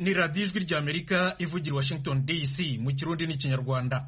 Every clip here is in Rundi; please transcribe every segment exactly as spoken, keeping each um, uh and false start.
ni radiyo ijwi ry'Amerika ivugira Washington D C mu Kirundi n'Ikinyarwanda.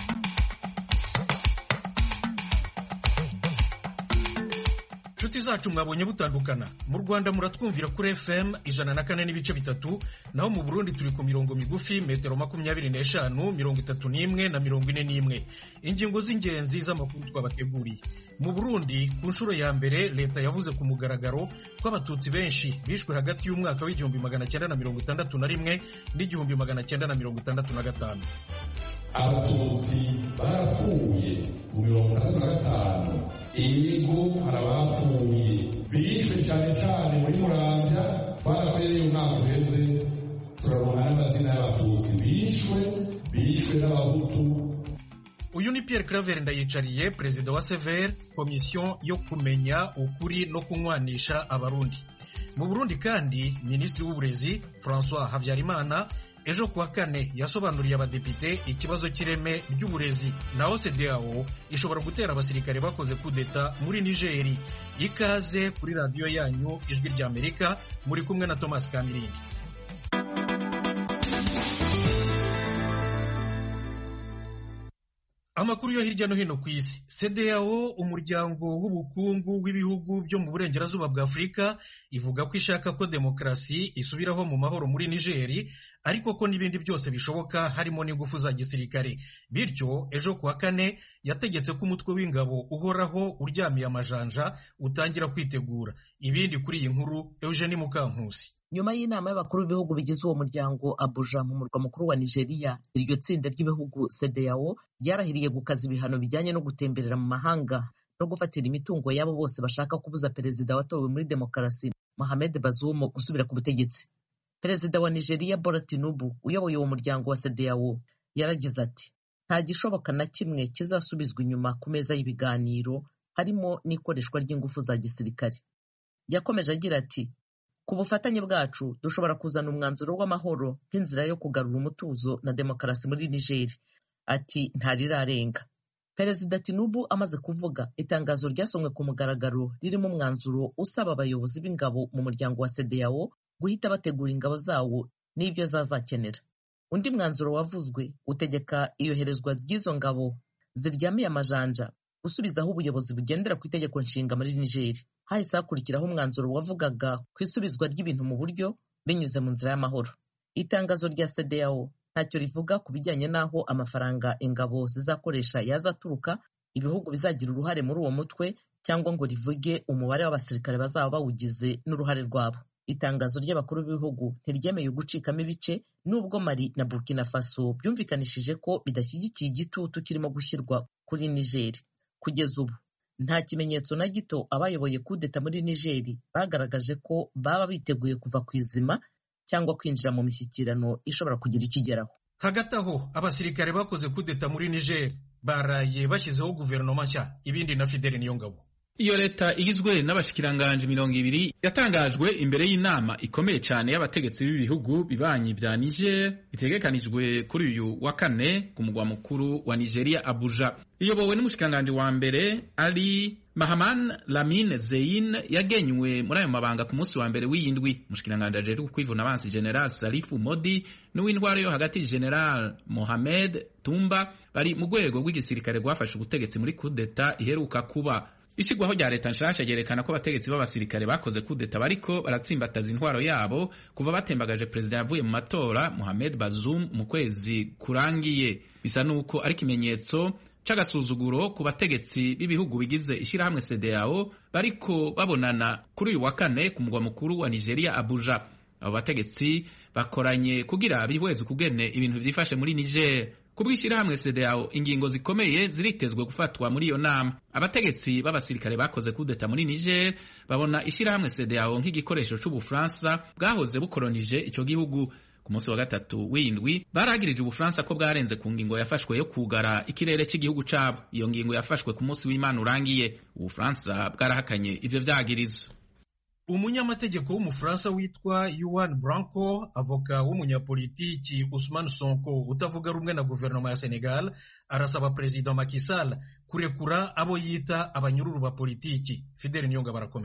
Nshuti zacu mwabonye butandukana. Mu Rwanda muratwumvira kuri F M ijana na kane n'ibice bitatu, naho mu Burundi turi ku mirongo migufi metero makumyabiri n'eshanu, mirongo itatu n'imwe na mirongo ine n'imwe. Ingingo z'ingenzi z'amakuru twabateguriye. Mu Burundi ku nshuro ya mbere leta yavuze ku mugaragaro ko abatutsi benshi bishwe hagati y'umwaka w'igihumbi magana cyenda na mirongo itandatu na rimwe n'igihumbi magana cyenda na mirongo itandatu na gatanu. Abatutsi barapfuye mu mirongo itandatu na gatanu, ego harabapfuye bishwe cyane cyane muri Muramvya, barakoreye umwaka uheze turaronka n'amazina y'abatutsi bishwe bishwe n'abahutu. Uyu ni Pierre Claver Ndayicariye, perezida wa Sever, komisiyo yo kumenya ukuri no kunywanisha abarundi. Mu Burundi kandi minisitiri w'uburezi François Havyarimana ejo kuwa kane yasobanuriye abadepite ikibazo cy'ireme ry'uburezi. Naho C D A O ishobora gutera abasirikare bakoze kudeta muri Nigeri. Ikaze kuri radiyo yanyu ijwi ry'Amerika, muri kumwe na Thomas Kamirindi. Amakuru yo hirya no hino ku isi. C D A O, umuryango w'ubukungu w'ibihugu byo mu burengerazuba bwa Afurika, ivuga ko ishaka ko demokarasi isubiraho mu mahoro muri Nigeri, ariko ko n'ibindi byose bishoboka harimo n'ingufu za gisirikare. Bityo ejo kuwa kane yategetse ko umutwe w'ingabo uhoraho uryamiye amajanja utangira kwitegura. Ibindi kuri iyi nkuru Eugenie Mukankusi. Nyuma y'inama y'abakuru b'ibihugu bigize uwo muryango Abuja mu murwa mukuru wa Nigeria, iryo tsinda ry'ibihugu C D A O ryarahiriye gukaza ibihano bijyanye no gutemberera mu mahanga no gufatira imitungo y'abo bose bashaka kubuza perezida watowe muri demokarasi Mohamed Bazoum gusubira ku butegetsi. Perezida wa Nigeria Bola Tinubu uyoboye uwo muryango wa C D A O yaragize ati, nta gishoboka na kimwe kizasubizwa inyuma ku meza y'ibiganiro, harimo n'ikoreshwa ry'ingufu za gisirikare. Yakomeje agira ati, ku bufatanye bwacu dushobora kuzana umwanzuro w'amahoro nk'inzira yo kugarura umutuzo na demokarasi muri Nigeri. Ati ntarirarenga. Perezida Tinubu amaze kuvuga, itangazo ryasomwe ku mugaragaro ririmo umwanzuro usaba abayobozi b'ingabo mu muryango wa C D A O guhita bategura ingabo zawo n'ibyo zazakenera. Undi mwanzuro wavuzwe utegeka iyoherezwa ry'izo ngabo ziryamiye amajanja gusubizaho ubuyobozi bugendera ku itegeko nshinga muri Nigeri. Hahise hakurikiraho umwanzuro wavugaga ku isubizwa ry'ibintu mu buryo binyuze mu nzira y'amahoro. Itangazo rya C D A O ntacyo rivuga ku bijyanye n'aho amafaranga ingabo zizakoresha yazaturuka, ibihugu bizagira uruhare muri uwo mutwe, cyangwa ngo rivuge umubare w'abasirikare bazaba bawugize n'uruhare rwabo. Itangazo ry'abakuru b'ibihugu ntiryemeye gucikamo ibice, nubwo Mali na Burkina Faso byumvikanishije ko bidashyigikiye igitutu kirimo gushyirwa kuri Nigeri. Kugeza ubu nta kimenyetso na gito abayoboye kudeta muri Nigeri bagaragaje ko baba biteguye kuva ku izima cyangwa kwinjira mu mishyikirano ishobora kugira ikigeraho. Hagati aho abasirikare bakoze kudeta muri Niger baraye bashyizeho guverinoma nshya. Ibindi na Fidele Niyongabo. Iyo leta igizwe n'abashikiranganje mirongo ibiri yatangajwe imbere y'inama ikomeye cyane y'abategetsi b'ibihugu bibanyi bya Niger, itegekanijwe kuri uyu wa kane ku mugwa mukuru wa Nigeria Abuja. Iyobowe n'umushikiranganje wa mbere Ali Mahaman Lamine Zein, yagenywe muri ayo mabanga ku munsi wa mbere w'iyindwi. Umushikiranganje ajejwe kwivuna abansi General Salifu Modi n'uw'intwaro yo hagati General Mohamed Tumba bari mu rwego rw'igisirikare rwafashe ubutegetsi muri kudeta iheruka kuba. Ishigwaho rya leta nshasha ryerekana ko abategetsi b'abasirikare bakoze kudeta bariko baratsimbataza intwaro yabo kuva batembagaje perezida yavuye mu matora Mohamed Bazoum mu kwezi kurangiye. Bisa nuko ari kimenyetso c'agasuzuguro ku bategetsi b'ibihugu bigize ishirahamwe C D A O bariko babonana kuri uyu wa kane ku mugwa mukuru wa Nigeria Abuja. Abo bategetsi bakoranye kugira bihweze kugene ibintu vyifashe muri Niger. Kubw'ishirahamwe C D A O ingingo zikomeye ziritezwe gufatwa muri iyo nama. Abategetsi b'abasirikare bakoze kudeta muri Niger babona ishirahamwe C D A O nk'igikoresho c'Ubufaransa bwahoze bukolonije ico gihugu. Ku munsi wa gatatu w'indwi baragirije Ubufaransa ko bwarenze ku ngingo yafashwe yo kugara ikirere cy'igihugu cabo. Iyo ngingo yafashwe ku munsi w'Imana urangiye. Ubufaransa bwarahakanye ivyo vyagirizo. Umunyamategeko w'umufaransa witwa Juan Branco, avoka w'umunyapolitiki Ousmane Sonko utavuga rumwe na guverinoma ya Senegal, arasaba Perezida Macky Sall kurekura abo yita abanyururu ba politiki. Fidele Niyongabo barakomeza.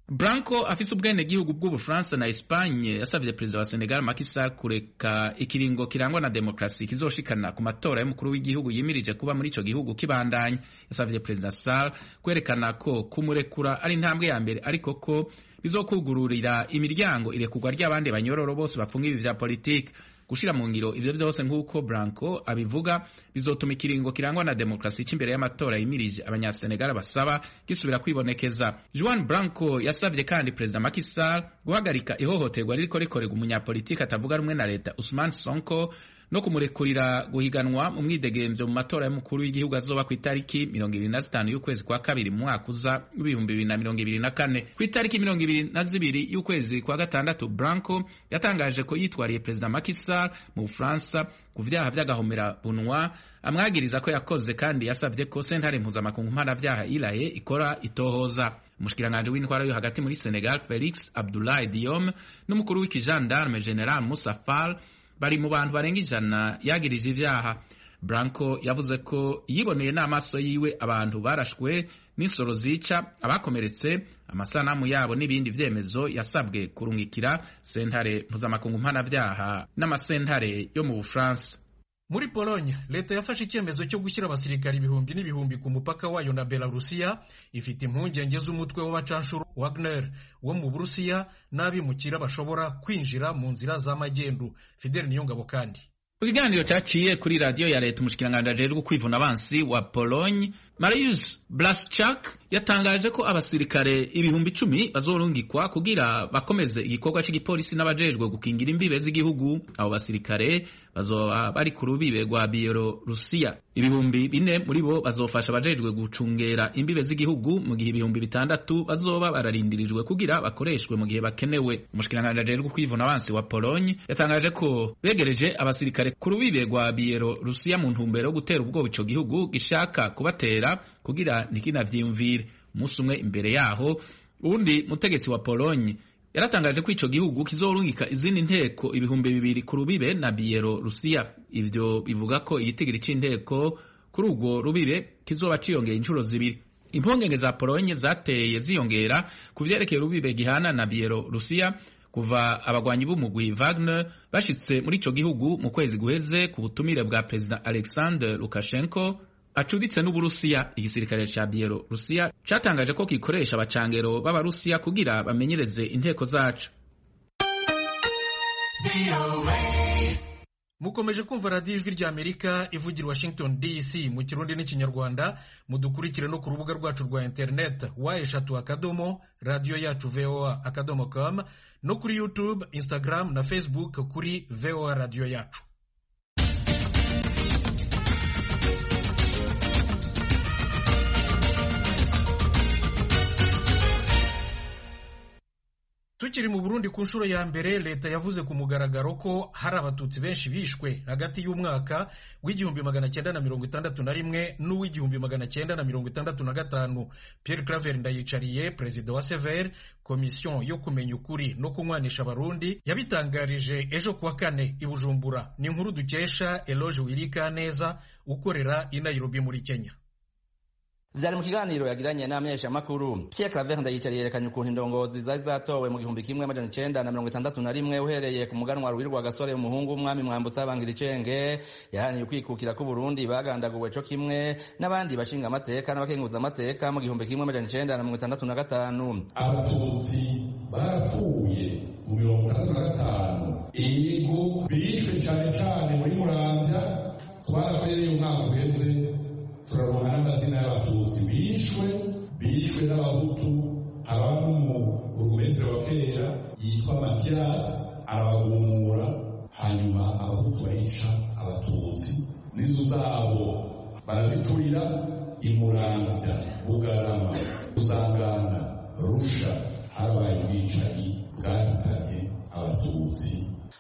Branco afise ubwene gihugu bw'Ubufaransa na Espagne yasavye perezida wa Senegal Macky Sall kureka ikiringo kirangwa na demokrasi kizoshikana ku matora y'umukuru w'igihugu yimirije kuba muri ico gihugu kibandanye. Yasavye perezida Sall kwerekana ko kumurekura ari intambwe ya mbere, ariko ko bizokugururira imiryango irekurwa ry'abandi banyororo bose bafunga ibi vya politike. Gushira mu ngiro ivyo vyose nk'uko Branco abivuga bizotuma ikiringo kirangwa na demokrasi c'imbere y'amatora yimirije abanyasenegal basaba gisubira kwibonekeza. Juan Branco yasavye kandi perezida Macky Sall guhagarika ihohoterwa ririko rikorerwa umunyapolitiki atavuga rumwe na leta Ousmane Sonko no kumurekurira guhiganwa mu mwidegemvyo mu matora y'umukuru w'igihugu azoba ku itariki mirongo ibiri na zitanu y'ukwezi kwa kabiri mu mwaka uza w'ibihumbi bibiri na mirongo ibiri na kane. Ku itariki mirongo ibiri na zibiri y'ukwezi kwa gatandatu, Branco yatangaje ko yitwariye perezida Macky Sall mu Bufaransa ku vyaha vy'agahomera bunwa amwagiriza ko yakoze, kandi yasavye ko sentare mpuzamakungu mpanavyaha Iraye ikora itohoza. Umushikiranganje w'intwara yo hagati muri Senegal Felix Abdoulaye Diome n'umukuru w'ikijandarme General Moussa Fall bari mu bantu barenga ijana yagirije ivyaha. Branco yavuze ko yiboneye n'amaso yiwe abantu barashwe n'insoro zica, abakomeretse, amasanamu yabo n'ibindi vyemezo yasabwe kurungikira sentare mpuzamakungu mpanavyaha n'amasentare yo mu Bufaransa. Muri Pologne, leta yafashe icyemezo cyo gushyira abasirikari ibihumbi n'ibihumbi ku mupaka wayo na Belarusiya, ifite impungenge z'umutwe w'abacanshuro Wagner wo mu Burusiya n'abimukira bashobora kwinjira mu nzira z'amagendu. Fidel Niyongabo kandi mu kiganiro cyaciye kuri radio ya leta, umushikiranganje ajejwe kwivuna abansi wa Pologne Mariusz Blaszczak yatangaje ko abasirikare ibihumbi icumi bazorungikwa kugira bakomeze igikorwa cy'igipolisi n'abajejwe gukingira imbibe z'igihugu. Abo basirikare bazoba bari ku rubibe rwa Bielorusiya. Ibihumbi bine muri bo bazofasha abajejwe gucungera imbibe z'igihugu, mu gihe ibihumbi bitandatu bazoba bararindirijwe kugira bakoreshwe mu gihe bakenewe. Umushikiranganje ajejwe kwivuna abansi wa Pologne yatangaje ko begereje abasirikare ku rubibe rwa Bielorusiya mu ntumbero yo gutera ubwoba ico gihugu gishaka kubatera kugira ntikinavyiyumvire. Umunsi umwe imbere yaho, uwundi mutegetsi wa Pologne yaratangaje ko ico gihugu kizorungika izindi nteko ibihumbi bibiri ku rubibe na Bielorusiya. Ivyo bivuga ko igitigiri c'inteko kuri urwo rubibe kizoba ciyongera inshuro zibiri. Impongenge za Pologne zateye ziyongera ku vyerekeye urubibe gihana na Bielorusiya kuva abagwanyi b'umugwi Wagner bashitse muri ico gihugu mu kwezi guheze ku butumire bwa President Alexander Lukashenko acuditse n'Uburusiya. Igisirikare ca Bielorusiya catangaje ko gikoresha abacangero b'Abarusiya kugira bamenyereze inteko zacu. Mukomeje kumva radiyo ijwi rya Amerika ivugira Washington D C mu Kirundi n'Ikinyarwanda. Mudukurikire no ku rubuga rwacu rwa internet wa eshatu akadomo radio yacu voa akadomo com, no kuri YouTube, Instagram na Facebook kuri voa radio yacu. Tukiri mu Burundi, ku nshuro ya mbere leta yavuze ku mugaragaro ko hari abatutsi benshi bishwe hagati y'umwaka w'igihumbi magana cyenda na mirongo itandatu na rimwe n'uw'igihumbi magana cyenda na mirongo itandatu na gatanu. Pierre Claver Ndayicariye, perezida wa Sever, komisiyo yo kumenya ukuri no kunywanisha abarundi, yabitangarije ejo kuwa kane i Bujumbura. Ni inkuru dukesha Eloge Wirikaneza ukorera i Nairobi muri Kenya. Vyari mu kiganiro yagiranye n'amyesha makuru. Pierre Claver Ndayicariye yerekanye ukuntu indongozi zari zatowe mu gihumbi kimwe amajana icenda na mirongo itandatu na rimwe uhereye ku muganwa Ruhirwa Gasore umuhungu w'umwami Mwambutsa Bangiricenge yahaniye ukwikukira ku Burundi bagandaguwe co kimwe n'abandi bashinga amateka n'abakenguza amateka mu gihumbi kimwe amajana icenda na mirongo itandatu na gatanu. Abatutsi barapfuye mu mirongo itandatu na gatanu. Ego bishwe cyane cyane muri Muramvya, twarakoreye umwaka uheze turaronka n'amazina y'abatutsi bishwe bishwe n'abahutu. Ababa mu urumezero wa kera yitwa Mathias arabagumura, hanyuma abahutu bayica abatutsi, n'inzu zabo baraziturira. Imuramvya, Bugarama, Usangana, Rusha harabaye ubwicanyi bwahitanye abatutsi.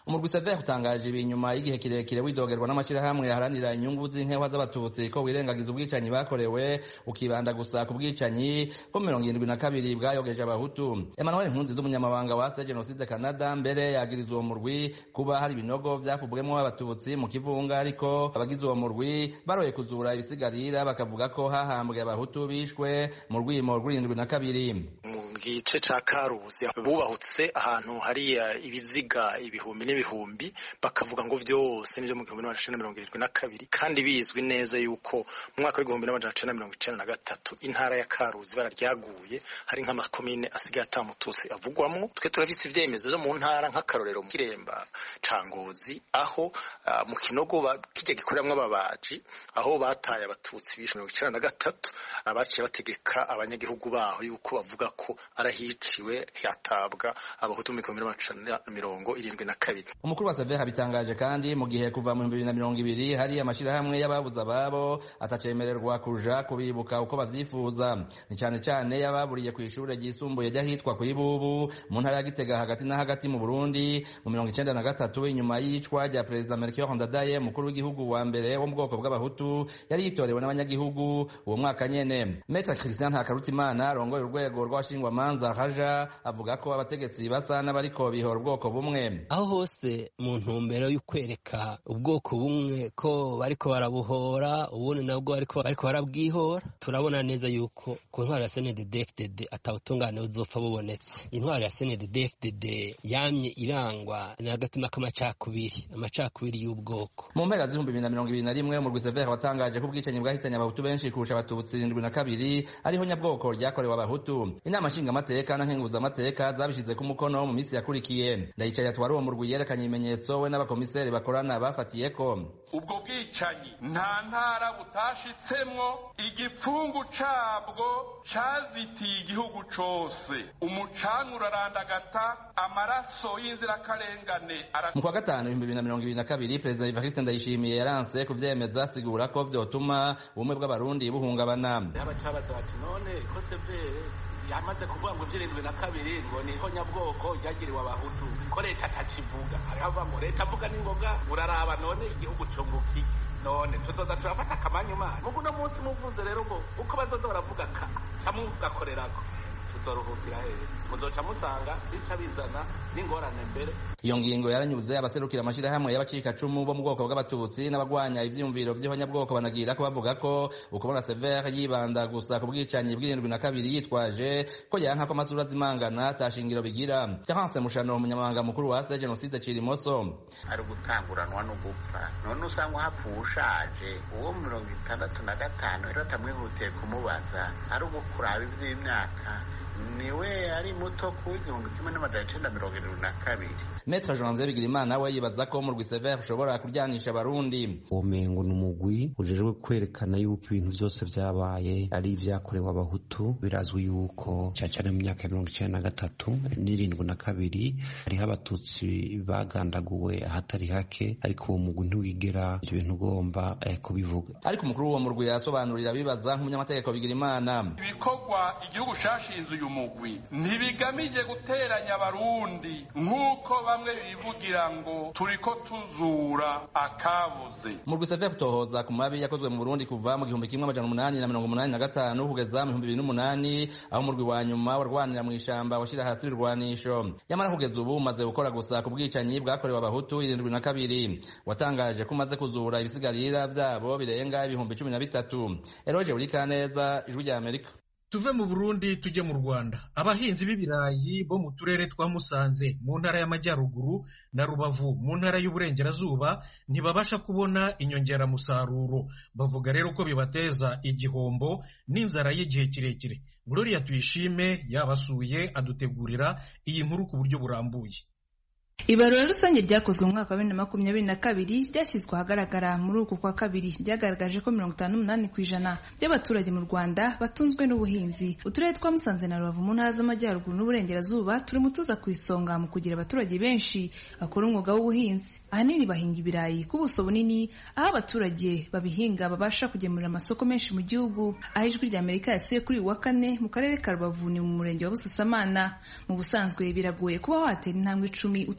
umurwi Sever utangaje ibi nyuma y'igihe kirekire widogerwa n'amashirahamwe yaharanira inyungu z'inkewa z'abatutsi ko wirengagiza ubwicanyi bakorewe ukibanda gusa ku bwicanyi bwo mirongo irindwi na kabiri bwayogeje abahutu. Emmanuel Nkunziza umunyamabanga wa Genocide Canada mbere yagiriza uwo murwi kuba hari ibinogo vyafubwemwo abatutsi mu kivunga, ariko abagize uwo murwi baroye kuzura ibisigarira bakavuga ko hahambwe abahutu bishwe mu rwimo rw'irindwi na kabiri. Mu gice ca Karuzi bubahutse ahantu hari ibiziga ibihumbi n'ibihumbi bakavuga ngo vyose nivyo mu gihumbi n'amajana icenda na mirongo irindwi na kabiri, kandi bizwi neza yuko mu mwaka w'igihumbi n'amajana icenda na mirongo icenda na gatatu intara ya Karuzi bararyaguye, hari nk'amakomine asigaye atamututsi avugwamwo. Twe turafise ivyemezo vyo mu ntara nk'akarorero mu Kiremba ca Ngozi aho uh, mu Kinogo kijya gikoreramwo ababaji aho bataye abatutsi bishwe mirongo icenda na gatatu, abaciye bategeka abanyagihugu baho yuko bavuga ko arahiciwe yatabwa abahutu mu gihumbi n'amajana mirongo irindwi na kabiri. Umukuru wa Sever habitangaje kandi mu gihe kuva mu bibiri na mirongo ibiri hari amashirahamwe y'ababuza ababo atacemererwa kuja kubibuka uko bavyifuza, ni cyane cyane yababuriye ku ishure ryisumbuye ryahitwa ku Ibubu mu ntara ya Gitega hagati na hagati mu Burundi mu mirongo icenda na gatatu inyuma y'icwa rya Perezida Melchior Ndadaye mukuru w'igihugu wa mbere wo mu bwoko bw'abahutu yari yitorewe n'abanyagihugu uwo mwaka nyene. Maître Christian Ntakarutimana arongoye urwego rw'abashingwamanza haja avuga ko abategetsi basa n'abariko bihora ubwoko bumwe, aho hose mu ntumbero y'ukwereka ubwoko bumwe ko bariko barabuhora ubundi nabwo bariko bariko barabwihora. Turabona neza yuko ku ntwaro ya C N D D F D D atawutungane uzopfa bubonetse. Intwaro ya C N D D F D D yamye irangwa n'agatima k'amacakubiri, amacakubiri y'ubwoko. Mu mpera z'ibihumbi bibiri na mirongo ibiri na rimwe umurwi Sever watangaje ko ubwicanyi bwahitanye abahutu benshi kurusha abatutsi irindwi na kabiri ariho nyabwoko ryakorewe abahutu. Inama nshingamateka na nkenguzamateka zabishize ku mukono mu minsi yakurikiye. Ndayicaye atwara uwo murwi yerekanye ibimenyetso we n'abakomiseri bakorana bafatiyeko. Ubwo bwicanyi nta ntara butashitsemwo, igipfungu cabwo cazitiye igihugu cose, umucanwa urarandagata, amaraso y'inzirakarengane. Mu kwa gatanu ibihumbi bibiri na mirongo ibiri na kabiri Perezida Evariste Ndayishimiye yaranse kuvyemeza asigura ko vyotuma ubumwe bw'abarundi buhungabana. Abacabaza bati none ko Sever yamaze kuvuga ngo vyirindwi na kabiri ngo niho nyabwoko ryagiriwe abahutu ko leta atakivuga, arava ngo leta avuga n'ingoga uraraba none igihugu cunguki none tuzoza turafata akamanyuma mugu no munsi muvuze rero ngo uko bazoza baravuga ka camugakorerako tuzoruhukira hehe, muzoca musanga bica bizana n'ingorane mbere. Iyo ngingo yaranyuze abaserukira amashirahamwe y'abacikacumu bo mu bwoko bw'abatutsi n'abagwanya ivyumviro vy'abanyabwoko banagira ko bavuga ko ukubona Sever yibanda gusa ku bwicanyi bw'irindwi na kabiri yitwaje ko yanka ko amasura azimangana atashingiro bigira. Terence Mushano umunyamabanga mukuru wa Genocide Cirimoso ari gutanguranwa no gupfa, none usanga hapfuye ushaje uwo mirongo itandatu na gatanu rero atamwihutiye kumubaza ari ugukuraba ivy'imyaka niwe ari muto ku igihumbi kimwe n'amajana icenda mirongo irindwi na kabiri. Maître Jean Bigirimana we yibaza ko umurwi Sever ushobora kuryanisha abarundi. Umengo n'umugwi ujejwe kwerekana yuko ibintu vyose vyabaye ari ivyakorewe abahutu. Birazwi yuko cyane mu myaka ya mirongo icenda na gatatu n'irindwi na kabiri hariho abatutsi bagandaguwe ahatari hake, ariko uwo mugwi ntiwigera ivyo bintu ugomba eh, kubivuga. Ariko umukuru w'uwo murwi yasobanurira bibaza nk'umunyamategeko Bigirimana ibikorwa igihugu cashinze uyu mugwi ntibigamije guteranya abarundi nk'uko bamwe bivugira ngo turiko tuzura akabuze. Umurwi Sever utohoza ku mabi yakozwe mu Burundi kuva mu gihumbi kimwe amajana umunani na mirongo umunani na gatanu kugeza mu bihumbi bibiri n'umunani aho umurwi wa nyuma warwanira mu ishamba washira hasi irwanisho. Yamara kugeza ubu umaze gukora gusa ku bwicanyi bwakorewe abahutu irindwi na kabiri. Watangaje ko umaze kuzura ibisigarira vyabo birenga ibihumbi cumi na bitatu. Eroje Urikaneza, Ijwi rya Amerika. Tuve mu Burundi tujye mu Rwanda. Abahinzi b'ibirayi bo mu turere twa Musanze mu ntara y'Amajyaruguru na Rubavu mu ntara y'Uburengerazuba ntibabasha kubona inyongeramusaruro. Bavuga rero ko bibateza igihombo n'inzara y'igihe kirekire. Gloria Tuyishime yabasuye adutegurira iyi nkuru ku buryo burambuye. Ibarura rusange ryakozwe mu mwaka wa bibiri na makumyabiri na kabiri ryashyizwe ahagaragara muri uku kwa kabiri ryagaragaje ko mirongo itanu n'umunani ku ijana by'abaturage mu Rwanda batunzwe n'ubuhinzi. Uturere twa Musanze na Rubavu mu ntara z'Amajyaruguru n'Uburengerazuba turi mu tuza ku isonga mu kugira abaturage benshi bakora umwuga w'ubuhinzi. Ahanini bahinga ibirayi ku buso bunini, aho abaturage babihinga babasha kugemurira amasoko menshi mu gihugu. Aho Ijwi rya Amerika yasuye kuri uyu wa kane mu karere ka Rubavu ni mu murenge wa Busasamana. Mu busanzwe biragoye kuba watera intambwe icumi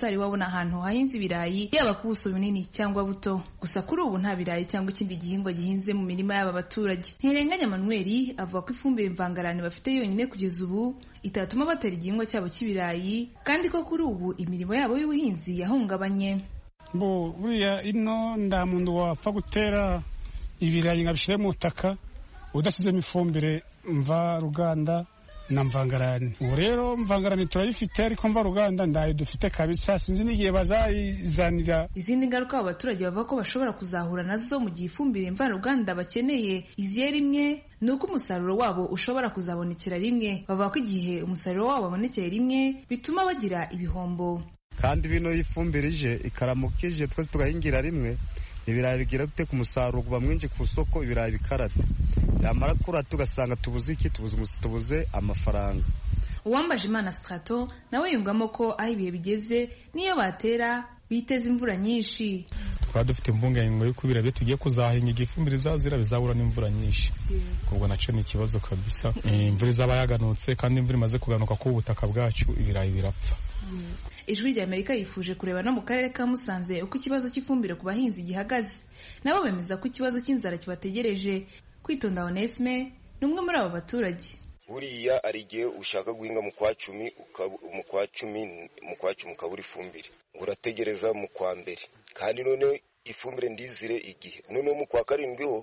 utari wabona ahantu hahinze ibirayi yaba ku buso bunini cyangwa buto. Gusa kuri ubu nta birayi cyangwa ikindi gihingwa gihinze mu mirima y'aba baturage. Ntirenganya Manuel avuga ko ifumbire mvangarane bafite yonyine kugeza ubu itatuma batera igihingwa cyabo cy'ibirayi, kandi ko kuri ubu imirimo yabo y'ubuhinzi yahungabanye. Bo buriya ino nda muntu wapfa gutera ibirayi ngabishire mu butaka udasizemo ifumbire mva ruganda na mvangarane. Ubu rero mvangarane turayifite, ariko mva ruganda ndaye dufite kabisa, sinzi n'igihe bazayizanira. Izindi ngaruka abaturage bavuga ko bashobora kuzahura nazo mu gihe ifumbire mva ruganda bakeneye iziye rimwe, ni uko umusaruro wabo ushobora kuzabonekera rimwe. Bavuga ko igihe umusaruro wabo wabonekeye rimwe bituma bagira ibihombo. Kandi bino ifumbire ije ikaramukije twese tugahingira rimwe, ibirayi bigira gute ku musaruro kuba mwinshi ku soko, ibirayi bikarata, yamara kura tugasanga tubuze iki, tubuze tubuze amafaranga. Uwambaje Imana Strato nawe yungamo ko aho ibihe bigeze niyo batera biteza imvura nyinshi. Twaba dufite impungenge yuko ibirayi tugiye kuzahinga igifumbire zazira bizabura n'imvura nyinshi, ubwo naco ni ikibazo kabisa. Imvura izaba yaganutse, kandi imvura imaze kuganuka ku butaka bwacu ibirayi birapfa. Ijwi rya Amerika yifuje kureba no mu karere ka Musanze uko ikibazo cy'ifumbire ku bahinzi gihagaze. Nabo bemeza ko ikibazo cy'inzara kibategereje. Kwitonda Onesme ni umwe muri abo baturage. Buriya ari igihe ushaka guhinga mu kwa cumi mu kwa cumi mu kwa cumi ukabura ifumbire, urategereza mu kwa mbere, kandi none ifumbire ndizire igihe, none mu kwa karindwi ho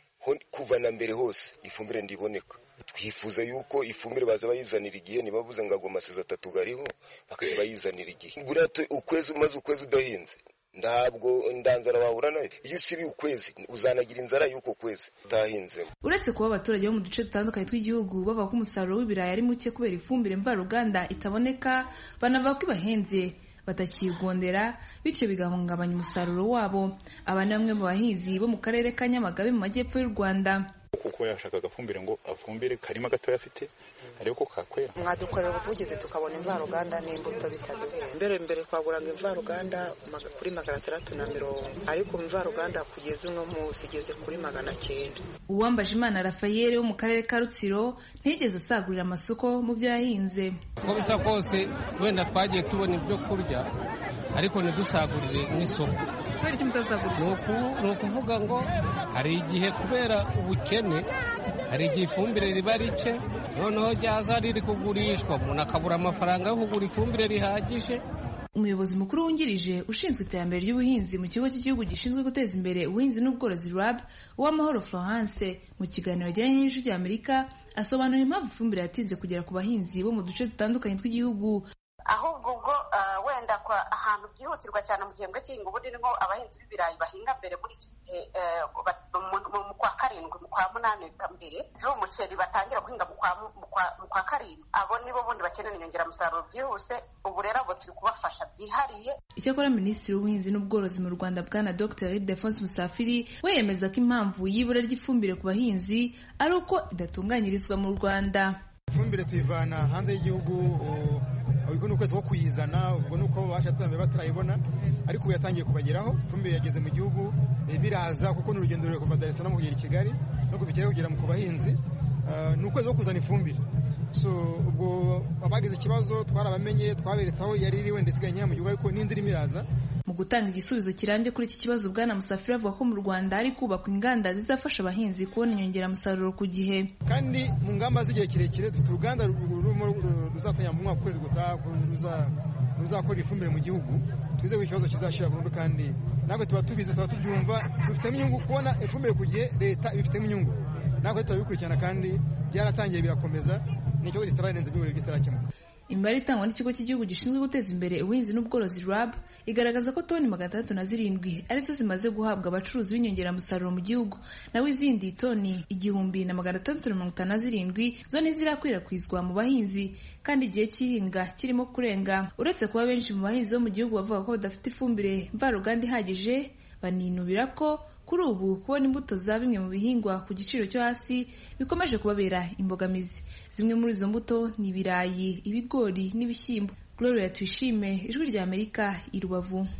kuva na mbere hose ifumbire ndiboneka. Twifuza yuko ifumbire baza bayizanira igihe, nibavuze ngo agwa amasiza atatu gariho bakaje bayizanira igihe. Buriya ukwezi umaze ukwezi udahinze ndabwo ndanzara bahura nayo. Iyo usibi ukwezi uzanagira inzara yuko kwezi utahinzemo. Uretse kuba abaturage bo mu duce dutandukanye tw'igihugu bavuga ko umusaruro w'ibirayi ari muke kubera ifumbire mvaruganda itaboneka, banavuga ko ibahenze batakigondera, bityo bigahungabanya umusaruro wabo. Aba ni bamwe mu bahinzi bo mu karere ka Nyamagabe mu majyepfo y'u Rwanda. Kuko yashakaga fumbire ngo afumbire karima gatoya afite ariko kakwera. Mwadukorera ubuvugizi tukabona imvaruganda n'imbuto bitaduhera. Mbere mbere twaguraga imvaruganda kuri magana atandatu na mirongo, ariko imvaruganda kugeza uno munsi igeze kuri magana cyenda. Uwambaje Imana Rafael wo mu karere ka Rutsiro ntigeze asagurira amasoko mu byo yahinze. Uko bisa kose wenda twagiye tubona ibyo kurya, ariko ntidusagurire n'isoko. Kubera iki mutazagurira? Ni ukuvuga ngo hari igihe kubera ubukene, hari igihe ifumbire riba rike, noneho ryaza riri kugurishwa umuntu akabura amafaranga yo kugura ifumbire rihagije. Umuyobozi mukuru wungirije ushinzwe iterambere ry'ubuhinzi mu kigo cy'igihugu gishinzwe guteza imbere ubuhinzi n'ubworozi R A B, Uwamahoro Florence, mu kiganiro yagiranye n'Ijwi rya Amerika asobanura impamvu ifumbire yatinze kugera ku bahinzi bo mu duce dutandukanye tw'igihugu. Ahubwo ubwo wenda kwa ahantu byihutirwa cyane mu gihembwe cy'ingo ubundi niho abahinzi b'ibirayi bahinga mbere muri iki gihe mu kwa karindwi mu kwa munani mbere umuceri batangira guhinga mu kwa karindwi, abo nibo bundi bakenera inyongeramusaruro byihuse. Ubu rero abo turi kubafasha byihariye. Icyakora Minisitiri w'Ubuhinzi n'Ubworozi mu Rwanda Bwana Doctor Ildefonse Musafiri we yemeza ko impamvu y'ibura ry'ifumbire ku bahinzi ari uko idatunganyirizwa mu Rwanda. Ifumbire tuyivana hanze y'igihugu, ubwo nuko two kuyizana, ubwo nuko bashatse batarayibona, ariko yatangiye kubageraho. Ifumbire yageze mu gihugu biraza, kuko n'urugendo rwo kuva Dar es Salaam kugera i Kigali no kuva kugera mu kubahinzi nuko zo kuzana ifumbire. So ubwo abagize ikibazo twarabamenye, twaberetse aho yari iri wenda isigaye mu gihugu, ariko n'indi irimo iraza. Mu gutanga igisubizo kirambye kuri iki kibazo, Bwana Musafiri avuga ko mu Rwanda hari kubakwa inganda zizafasha abahinzi kubona inyongeramusaruro ku gihe. Kandi mu ngamba z'igihe kirekire dufite uruganda ruzatangira mu mwaka kwezi gutaha ruzakora ifumbire mu gihugu. Twizeye ko ikibazo kizashira burundu, kandi ntabwo tuba tubizi, tuba tubyumva, dufitemo inyungu kubona ifumbire ku gihe, leta ibifitemo inyungu, ntabwo turabikurikirana kandi byaratangiye birakomeza. Ni ikibazo kitararenze ibigori bitarakemuka. Imibare itangwa n'ikigo cy'igihugu gishinzwe guteza imbere ubuhinzi n'ubworozi R A B igaragaza ko toni magana atandatu na zirindwi arizo zimaze guhabwa abacuruzi b'inyongeramusaruro mu gihugu, naho izindi toni igihumbi na magana atandatu na mirongo itanu na zirindwi zo ntizirakwirakwizwa mu bahinzi, kandi igihe cy'ihinga kirimo kurenga. Uretse kuba benshi mu bahinzi bo mu gihugu bavuga ko badafite ifumbire mvaruganda ihagije, baninubira ko kuri ubu kubona imbuto za bimwe mu bihingwa ku giciro cyo hasi bikomeje kubabera imbogamizi. Zimwe muri izo mbuto ni ibirayi, ibigori n'ibishyimbo. Gloria Tuyishime, Ijwi rya Amerika, i Rubavu.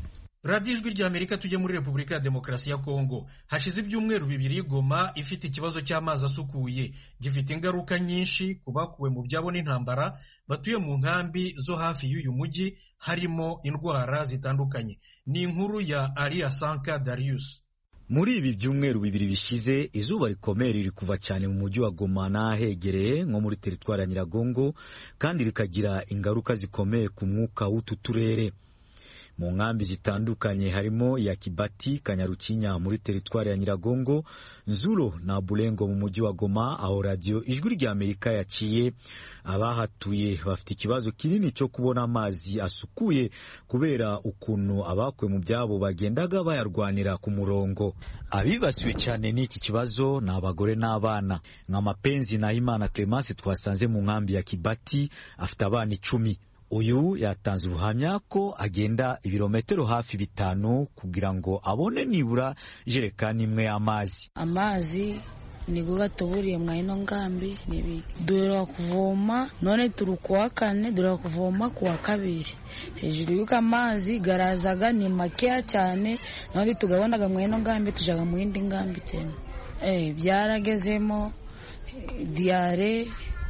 radiyo ijwi rya amerika tujye muri repubulika ya demokarasi ya kongo. Hashize ibyumweru bibiri Goma ifite ikibazo cy'amazi asukuye gifite ingaruka nyinshi ku bakuwe mu byabo n'intambara batuye mu nkambi zo hafi y'uyu mujyi, harimo indwara zitandukanye. Ni inkuru ya Aria Sanka Darius. Muri ibi byumweru bibiri bishize izuba rikomeye riri kuva cyane mu mujyi wa Goma n'ahegereye nko muri teritwari ya Nyiragongo, kandi rikagira ingaruka zikomeye ku mwuka w'utu turere. Mu nkambi zitandukanye harimo ya Kibati, Kanyarukinya muri teritwari ya Nyiragongo, Nzuro na Bulengo mu mujyi wa Goma, aho radio ijwi rya Amerika yaciye. Abahatuye bafite ikibazo kinini cyo kubona amazi asukuye kubera ukuntu abakwe mu byabo bagendaga bayarwanira ku murongo. Abibasiwe cyane n'iki kibazo ni abagore n'abana. Nka Mapenzi na Imana Clemence twasanze mu nkambi ya Kibati, afite abana icumi. Uyu yatanze ubuhamya ko agenda ibirometero hafi bitanu kugira ngo abone nibura ijerekani imwe y'amazi. Amazi nigo gatuburiye mwa ino ngambi nibi dura kuvoma none turi kuwa kane, dura kuvoma kuwa kabiri. Hejuru yuko amazi garazaga ni makeya cyane, none tugabonaga mwa ino ngambi tujaga mu yindi ngambi tena. Eh byaragezemo diare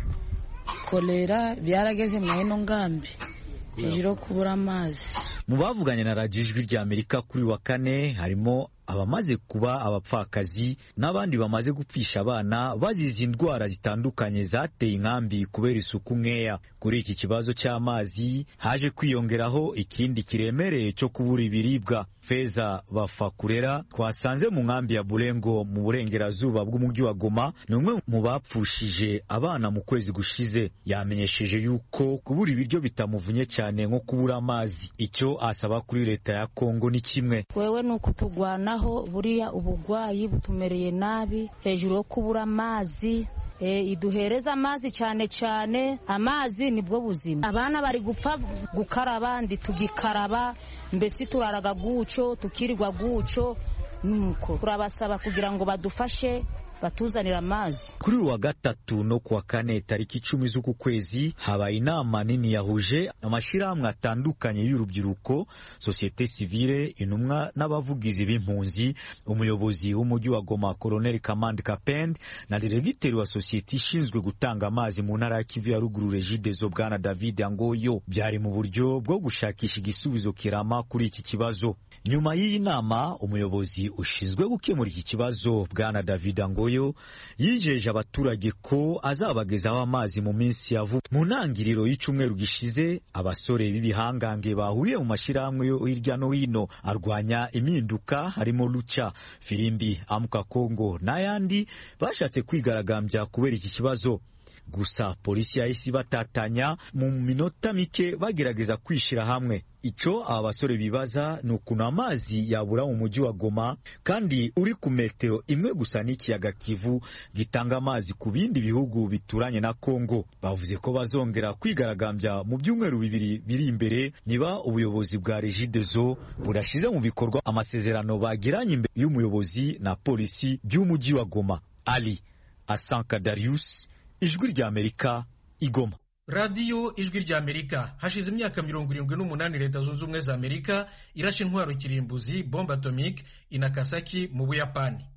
kolera byarageze mu ino ngambi hejuru kubura amazi. Mu bavuganye na radio ijwi rya Amerika kuri wa kane harimo abamaze kuba abapfakazi n'abandi bamaze gupfisha abana bazize indwara zitandukanye zateye inkambi kubera isuku nkeya. Kuri iki kibazo cy'amazi haje kwiyongeraho ikindi kiremereye cyo kubura ibiribwa. Feza Bafakurera twasanze mu nkambi ya Bulengo mu burengerazuba bw'umujyi wa Goma ni umwe mu bapfushije abana mu kwezi gushize. Yamenyesheje yuko kubura ibiryo bitamuvunye cyane nko kubura amazi. Icyo asaba kuri leta ya Kongo ni kimwe: wewe nuko tugwanaho buriya ubugwayi butumereye nabi hejuru yo kubura amazi. E, iduhereza amazi cyane cyane, amazi nibwo buzima. Abana bari gupfa gukaraba, ndi tugikaraba, mbese turaraga guco tukirirwa guco. Nuko turabasaba kugira ngo badufashe batuzanira amazi. Kuri wa gatatu no kuwa kane tariki icumi z'uku kwezi habaye inama nini yahuje amashirahamwe atandukanye y'urubyiruko, societe civile, intumwa n'abavugizi b'impunzi, umuyobozi w'umujyi wa Goma Colonel Kamandi Kapend na diregiteri wa societe ishinzwe gutanga amazi mu ntara ya Kivu ya ruguru Regideso Bwana David Angoyo. Byari mu buryo bwo gushakisha igisubizo kirama kuri iki kibazo. Nyuma y'iyi nama umuyobozi ushinzwe gukemura iki kibazo Bwana David Angoyo yijeje abaturage ko azabagezaho amazi mu minsi ya vuba. Mu ntangiriro y'icumweru gishize abasore b'ibihangange bahuriye mu mashirahamwe yo hirya no hino arwanya impinduka harimo Lucha, Filimbi, Amuka Kongo n'ayandi bashatse kwigaragambya kubera iki kibazo. Gusa polisi yahise batatanya mu minota mike bagerageza kwishira hamwe. Icyo aba basore bibaza ni ukuntu amazi yabura mu mujyi wa Goma kandi uri ku metero imwe gusa n'ikiyaga Kivu gitanga amazi ku bindi bihugu bituranye na Kongo. Bavuze ko bazongera kwigaragambya mu byumweru bibiri biri imbere niba ubuyobozi bwa Regideso burashize mu bikorwa amasezerano bagiranye imbere y'umuyobozi na polisi by'umujyi wa Goma. Ali Asanka Darius, ijwi rya Amerika, Igoma. Radiyo ijwi rya Amerika. Hashize imyaka mirongo irindwi n'umunani Leta Zunze Ubumwe za Amerika irashe intwaro kirimbuzi bombe atomique i Nagasaki mu Buyapani.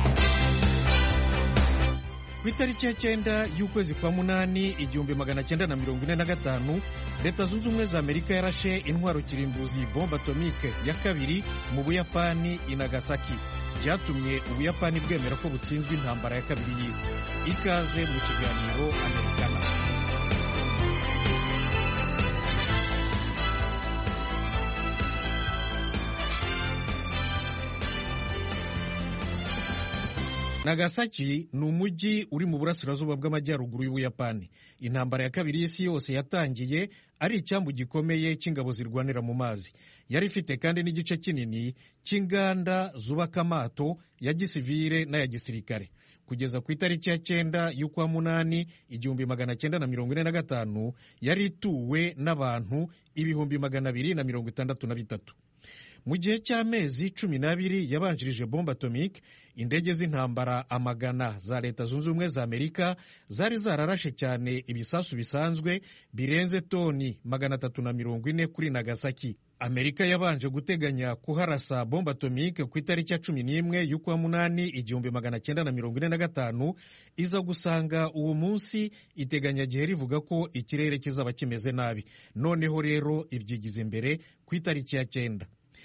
Ku itariki ya cyenda y'ukwezi kwa munani igihumbi magana cyenda na mirongo ine na gatanu Leta Zunze Ubumwe za Amerika yarashe intwaro kirimbuzi bombe atomique ya kabiri mu Buyapani i Nagasaki. Byatumye Ubuyapani bwemera ko butsinzwe intambara ya kabiri y'isi. Ikaze mu kiganiro Amerikana. Nagasaki ni umujyi uri mu burasirazuba bw'amajyaruguru y'Ubuyapani. Intambara ya kabiri y'isi yose yatangiye ari icyambu gikomeye cy'ingabo zirwanira mu mazi. Yari ifite kandi n'igice kinini cy'inganda zubaka amato ya gisivile n'aya gisirikare. Kugeza ku itariki ya cyenda y'ukwa munani igihumbi magana cyenda na mirongo ine na gatanu yari ituwe n'abantu ibihumbi magana abiri na mirongo itandatu na bitatu. Mu gihe cy'amezi cumi n'abiri yabanjirije bombe atomique, indege z'intambara amagana za Leta Zunze Ubumwe za Amerika zari zararashe cyane ibisasu bisanzwe birenze toni magana atatu na mirongo ine kuri Nagasaki. Amerika yabanje guteganya kuharasa bombe atomike ku itariki ya cumi n'imwe y'ukwa munani igihumbi magana cyenda na mirongo ine na gatanu iza gusanga uwo munsi iteganyagihe rivuga ko ikirere kizaba kimeze nabi. Noneho rero ibyigize imbere ku itariki ya cyenda.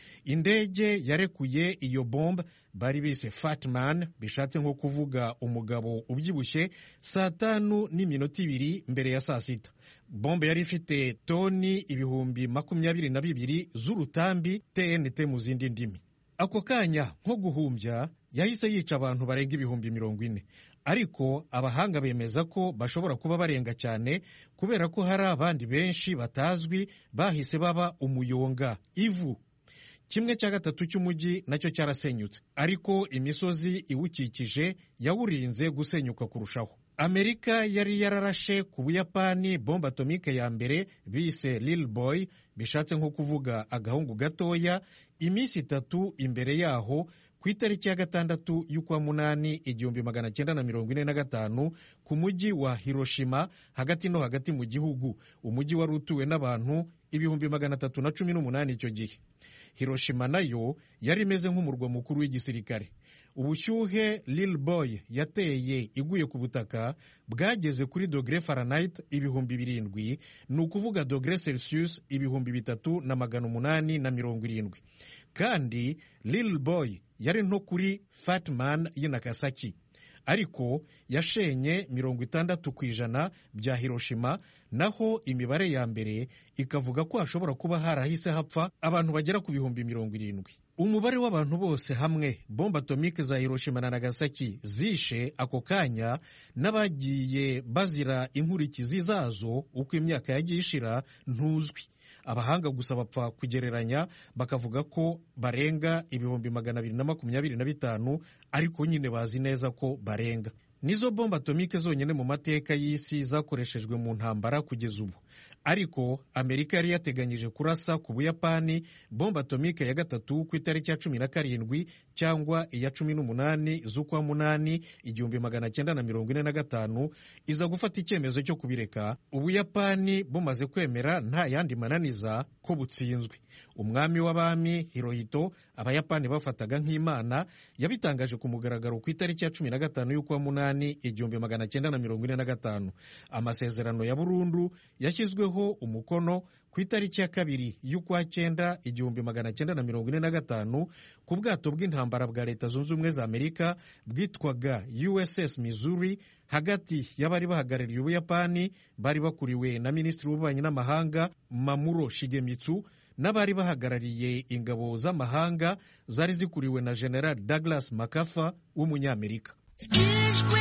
Indege yarekuye iyo bombe bari bise Fat Man, bishatse nko kuvuga umugabo ubyibushye, saa tanu n'iminota ibiri mbere ya saa sita. Bombe yari ifite toni ibihumbi makumyabiri na bibiri z'urutambi T N T mu zindi ndimi. Ako kanya nko guhumbya yahise yica abantu barenga ibihumbi mirongo ine, ariko abahanga bemeza ko bashobora kuba barenga cyane kubera ko hari abandi benshi batazwi bahise baba umuyonga, ivu. Kimwe cya gatatu cy'umujyi nacyo cyarasenyutse, ariko imisozi iwukikije yawurinze gusenyuka kurushaho. Amerika yari yararashe ku Buyapani bombe atomike ya mbere bise Little Boy, bishatse nko kuvuga agahungu gatoya, iminsi itatu imbere yaho ku itariki ya gatandatu y'ukwa munani igihumbi magana cyenda na mirongo ine na gatanu ku mujyi wa Hiroshima, hagati no hagati mu gihugu, umujyi wari utuwe n'abantu ibihumbi magana atatu na cumi n'umunani icyo gihe. Hiroshima nayo yari imeze nk'umurwa mukuru w'igisirikare. Ubushyuhe Little Boy yateye iguye ku butaka bwageze kuri dogere Fahrenheit ibihumbi birindwi, ni ukuvuga dogere Celsius ibihumbi bitatu na magana umunani na mirongo irindwi. Kandi Little Boy yari nto kuri Fat Man y'i Nagasaki, ariko yashenye mirongo itandatu ku ijana bya Hiroshima, naho imibare ya mbere ikavuga ko hashobora kuba harahise hapfa abantu bagera ku bihumbi mirongo irindwi. Umubare w'abantu bose hamwe bombe atomike za Hiroshima na Nagasaki zishe ako kanya n'abagiye bazira inkurikizi zazo uko imyaka yagiye ishira ntuzwi. Abahanga gusa bapfa kugereranya bakavuga ko barenga ibihumbi magana abiri na makumyabiri na bitanu, ariko nyine bazi neza ko barenga. Nizo bombe atomike zonyine mu mateka y'isi zakoreshejwe mu ntambara kugeza ubu, ariko Amerika yari yateganyije kurasa ku Buyapani bombe atomike ya gatatu ku itariki ya cumi na karindwi cyangwa iya cumi n'umunani z'ukwa munani igihumbi magana cyenda na mirongo ine na gatanu, iza gufata icyemezo cyo kubireka Ubuyapani bumaze kwemera nta yandi mananiza ko butsinzwe. Umwami w'abami Hirohito Abayapani bafataga nk'imana yabitangaje ku mugaragaro ku itariki ya cumi na gatanu y'ukwa munani igihumbi magana cyenda na mirongo ine na gatanu. Amasezerano ya burundu yashyizweho umukono ku itariki ya kabiri y'ukwa cyenda igihumbi magana cyenda na mirongo ine na gatanu ku bwato bw'intambara bwa Leta Zunze Ubumwe za Amerika bwitwaga U S S Missouri, hagati y'abari bahagarariye Ubuyapani bari bakuriwe na Minisitiri w'Ububanyi n'Amahanga Mamuro Shigemitsu, n'abari bahagarariye ingabo z'amahanga zari zikuriwe na General Douglas MacArthur w'umunyamerika. Ijwi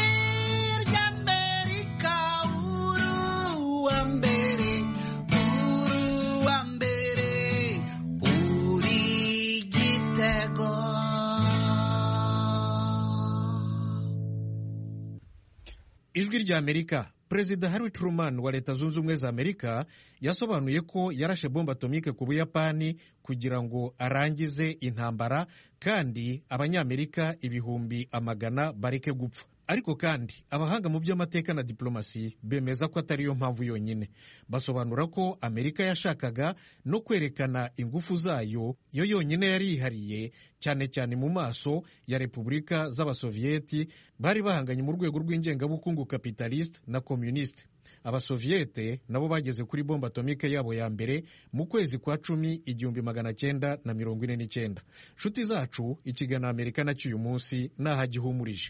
ry'Amerika, uru wa mbere, uru wa mbere, uri Gitego. Ijwi ry'Amerika. Perezida Harry Truman wa Leta Zunze Ubumwe za Amerika yasobanuye ko yarashe bombe atomike ku Buyapani kugira ngo arangize intambara kandi abanyamerika ibihumbi amagana bareke gupfa. Ariko kandi abahanga mu by'amateka na diplomasi bemeza ko atari yo mpamvu yonyine. Basobanura ko Amerika yashakaga no kwerekana ingufu zayo yo yonyine yari yihariye, cyane cyane mu maso ya Repubulika z'Abasoviyeti bari bahanganye mu rwego rw'ingengabukungu capitaliste na communiste. Abasoviyete nabo bageze kuri bombe atomike yabo ya mbere mu kwezi kwa cumi igihumbi magana cyenda na mirongo ine n'icyenda. Nshuti zacu, ikiganiro Amerika nacyo uyu munsi naha gihumurije.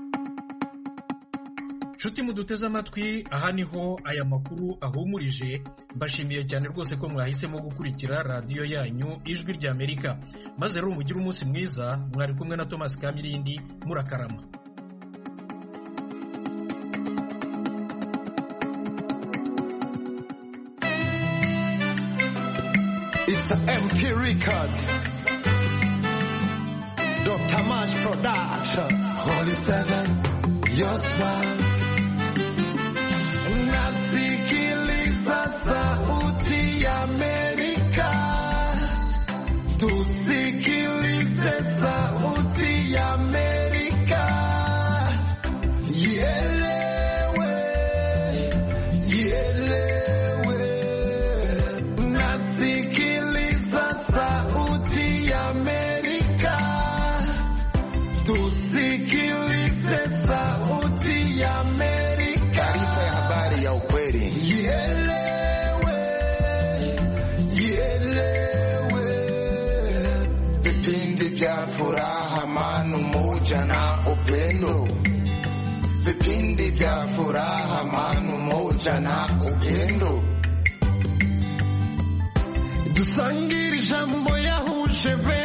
Nshuti muduteze amatwi, aha niho aya makuru ahumurije. Mbashimiye cyane rwose ko mwahisemo gukurikira radiyo yanyu Ijwi ry'Amerika. Maze rero mugire umunsi mwiza. Mwari kumwe na Thomas Kamirindi. Murakarama. It's an M T record. Doctor Mash Production. Holy Seven, your smile. Nasikiliza sauti ya Amerika. Tusikilize sauti ya Amerika. Ielewe, ielewe. Nasikiliza upendo, vipindi vya furaha, amani, umoja na upendo. Dusangiri jambo yahuje